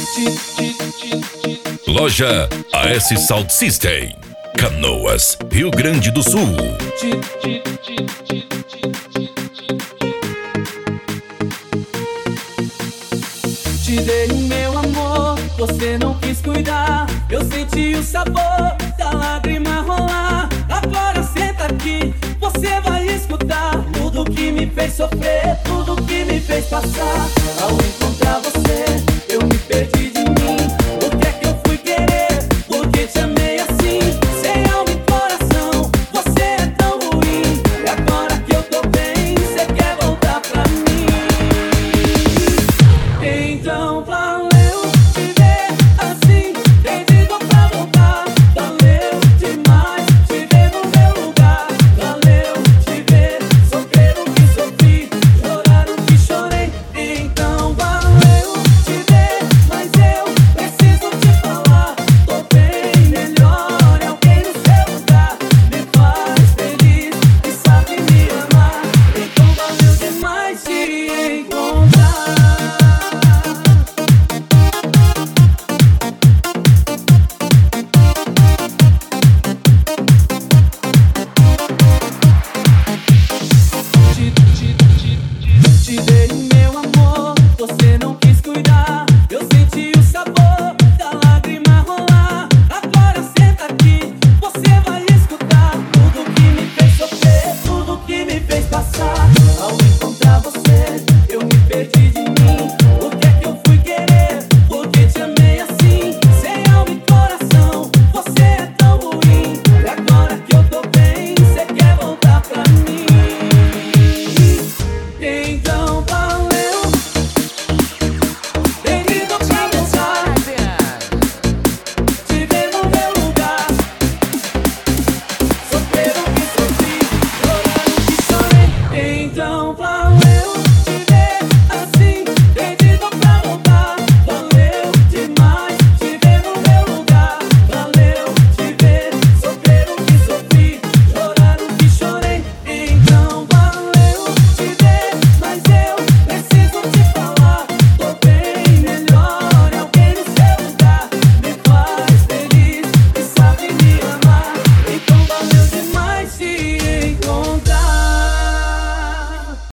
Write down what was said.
Loja AS Sound System, Canoas, Rio Grande do Sul. Te dei o meu amor, você não quis cuidar. Eu senti o sabor da lágrima rolar. Agora senta aqui, você vai escutar tudo que me fez sofrer, tudo que me fez passar. Ao encontrar você